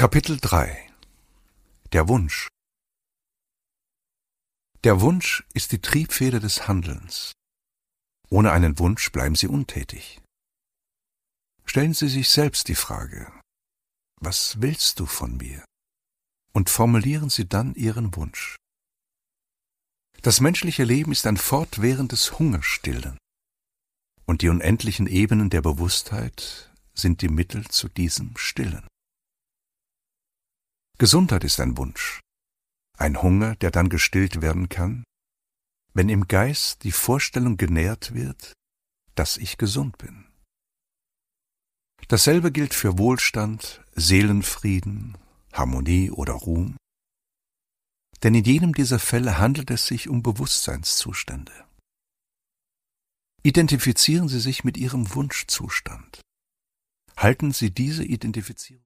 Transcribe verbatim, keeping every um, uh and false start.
Kapitel drei. Der Wunsch. Der Wunsch ist die Triebfeder des Handelns. Ohne einen Wunsch bleiben Sie untätig. Stellen Sie sich selbst die Frage: Was willst du von mir? Und formulieren Sie dann Ihren Wunsch. Das menschliche Leben ist ein fortwährendes Hungerstillen, und die unendlichen Ebenen der Bewusstheit sind die Mittel zu diesem Stillen. Gesundheit ist ein Wunsch, ein Hunger, der dann gestillt werden kann, wenn im Geist die Vorstellung genährt wird, dass ich gesund bin. Dasselbe gilt für Wohlstand, Seelenfrieden, Harmonie oder Ruhm, denn in jedem dieser Fälle handelt es sich um Bewusstseinszustände. Identifizieren Sie sich mit Ihrem Wunschzustand. Halten Sie diese Identifizierung